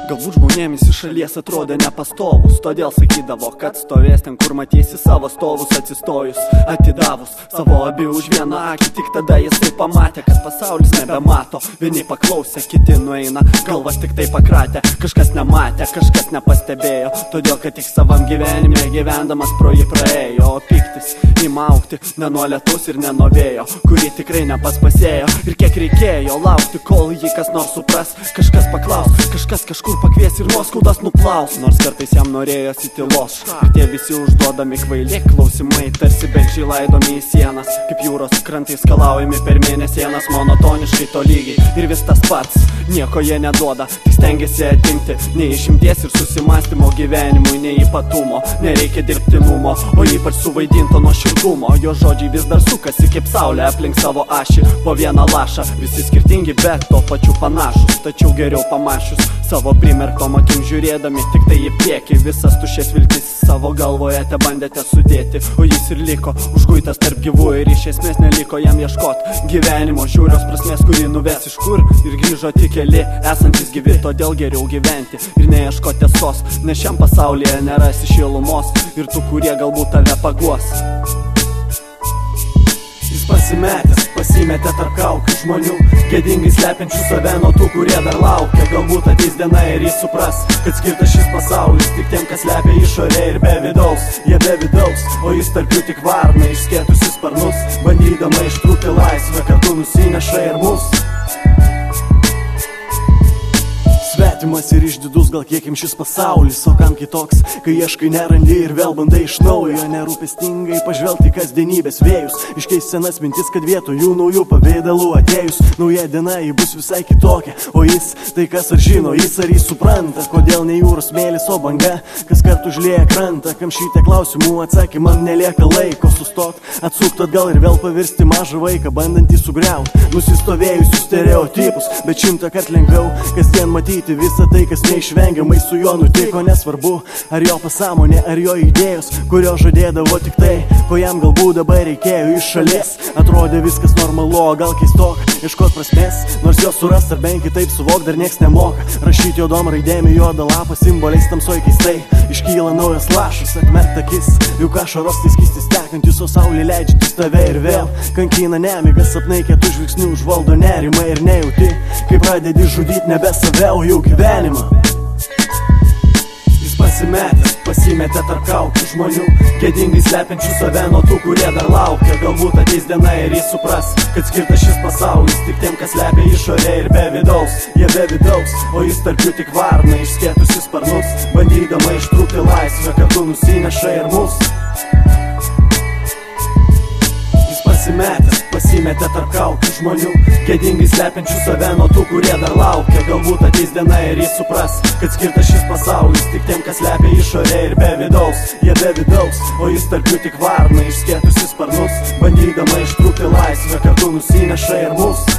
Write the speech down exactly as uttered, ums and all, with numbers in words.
Galbūt žmonėmis iš šalies atrodė nepastovus, todėl sakydavo, kad stovės ten, kur matysi savo stovus atsistojus, atidavus savo abi už vieną akį. Tik tada jis tai pamatė, kad pasaulis nebemato. Vieni paklausė, kiti nueina, galvas tik tai pakratė. Kažkas nematė, kažkas nepastebėjo, todėl kad tik savam gyvenime gyvendamas pro jį praėjo. O piktis ima augti ne nuo lietus ir ne nuo vėjo, kurį tikrai nepas pasėjo. Ir kiek reikėjo laukti, kol jį kas nors supras, kažkas paklaus, kažkas kažkur pakvies ir nuoskaudas nuplaus. Nors kartais jam norėjosi tylos, ir tie visi užduodami kvaili klausimai tarsi belžiai laidomi į sienas, kaip jūros krantai skalaujami per mėnesienas, monotoniškai tolygiai. Ir vis tas pats, nieko jie neduoda, tik stengiasi atimti nei išimties ir susimastymo gyvenimui, nei ypatumo. Nereikia dirbtinumo, o ypač suvaidinto nuoširdumo. Jo žodžiai vis dar sukasi kaip saulė aplink savo ašį, po vieną lašą. Visi skirtingi, bet to pačiu panašus, tačiau geriau pamašius, savo primerktom akim žiūrėdami tik tai į priekį. Visas tuščias viltis savo galvoje te bandėte sudėti, o jis ir liko užguitas tarp gyvų, ir iš esmės neliko jam ieškot gyvenimo žiūrios prasmės, kuri nuves iš kur, ir grįžo tik keli esantis gyvi. Todėl geriau gyventi ir neieškot tiesos, nes šiam pasaulyje nerasi šilumos ir tų, kurie galbūt tave paguos. Jis pasimetęs, pasimetė tarp kaukių žmonių, gėdingai slepiančių save nuo tų, kurie dar laukia. Galbūt ateis diena ir jis supras, kad skirtas šis pasaulis tik tiem, kas slepia išorė ir be vidaus. Jie be vidaus, o jis tarp jų tik varna, išskėtusi sparnus, bandydama ištrūkti laisvę, kartu nusineša ir mus. Svetimas ir išdidus gal kiek jums šis pasaulis, o kam kitoks, kai ieškai nerandi ir vėl bandai iš naujo nerūpestingai pažvelgti kasdienybės vėjus, iškeis senas mintis, kad vietoj jų naujų paveidalų atėjus nauja diena ji bus visai kitokia. O jis, tai kas ar žino, jis ar jis supranta, kodėl ne jūros smėlis, o banga, kas kart užlieja krantą. Kam šitie klausimų atsakymam nelieka laiko, sustot, atsukt atgal ir vėl pavirsti mažą vaiką, bandantį sugriaut nusistovėjusius stereotipus. Bet šimtą kart lengviau kasdien matyti visą tai, kas neišvengiamai su juo nutiko. Nesvarbu, ar jo pasąmonė, ar jo idėjos, kurio žadėdavo tik tai, ko jam galbūt dabar reikėjo iš šalies. Atrodė viskas normalu, o gal keistok, ieškot prasmės, nors jos surast ar bent kitaip suvok dar nieks nemoka. Rašyti juodom raidėm į juodą lapą, simboliais tamsoj keistai iškyla naujas lašas, atmerkt akis, juk ašaros tai skystis tekantis, o saulė leidžiantis tave ir vėl kankina nemigas, sapnai kietų žvilgsnių užvaldo nerimą ir nejauti, kai pradedi žudyt nebe save, o jų gyvenimą. Jis pasimetęs, pasimetė tarp kaukių žmonių, gėdingai slepiančių save nuo tų, kurie dar laukia. Galbūt ateis diena ir jis supras, kad skirtas šis pasaulis tik tiem, kas slepia išorė ir be vidaus. Jie be vidaus, o jis tarp jų tik varna, išskėtusi sparnus, bandydama ištrūkti laisvę, kartu nusineša ir mus. Pasimetęs, pasimetė tarp kaukių žmonių, gėdingai slepiančių save nuo tų, kurie dar laukia. Galbūt ateis diena ir jis supras, kad skirtas šis pasaulis tik tiem, kas slepia išorė ir be vidaus. Jie be vidaus, o jis tarp jų tik varna, išskėtusi sparnus, bandydama ištrūkti laisvę, kartu nusineša ir mus.